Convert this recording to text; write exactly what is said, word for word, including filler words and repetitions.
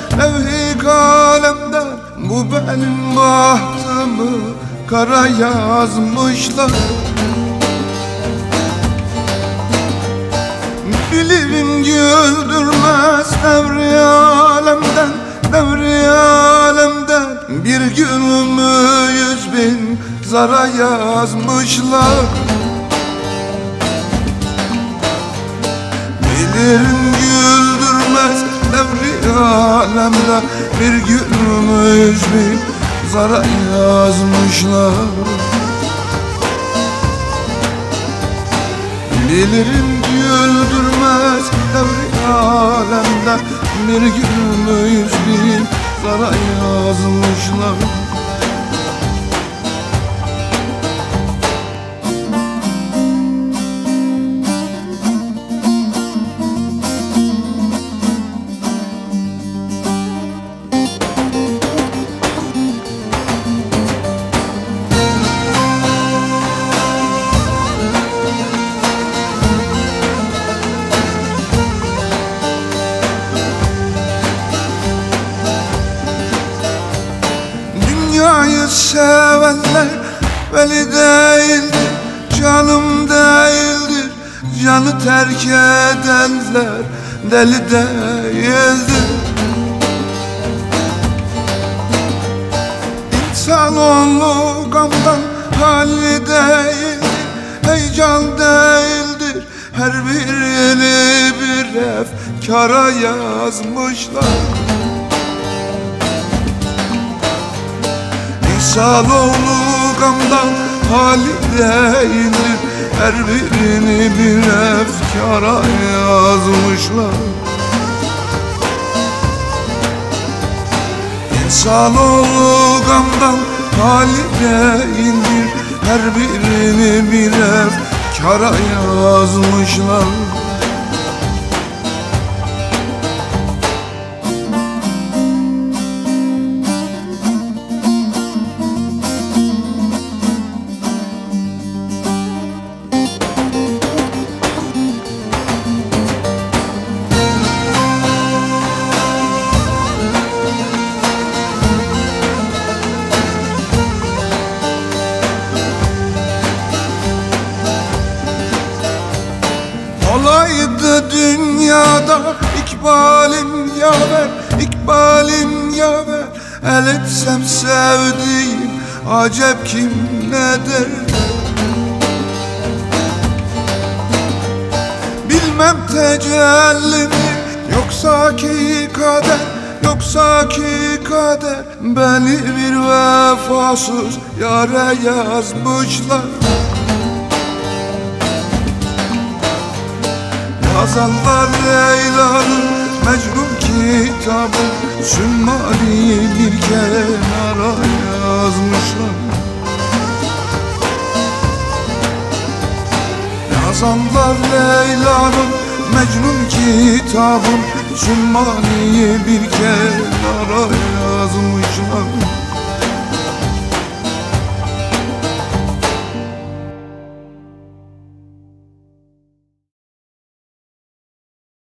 levh-i kalemden bu benim bahtımı kara yazmışlar. Bilirim güldürmez devri alemden, devri alemden bir günümü yüz bin zara yazmışlar. Bilirim güldürmez devri alemden bir günümü yüz bin zara yazmışlar. Bilirim güldürmez devri alemde bir günümü yüz bin zara yazmışlar. Dünyayı sevenler veli değildir, canım değildir. Canı terk edenler deli değildir. İnsanoğlu gamdan hali değildir, heyecan değildir. Her birini bir efkara yazmışlar. İnsanoğlu gamdan hali değildir, her birini bir efkara yazmışlar. İnsanoğlu gamdan hali değildir, her birini bir efkara yazmışlar. Olaydı dünyada ikbalim yaver, ikbalim yaver. El etsem sevdiğim acep kim ne der? Bilmem tecelli mi yoksa ki kader, yoksa ki kader. Beni bir vefasız yâre yazmışlar. Yazanlar Leyla'nın Mecnun kitabı Sümmali bir kenara yazmışlar. Yazanlar Leyla'nın Mecnun kitabı Sümmali bir kenara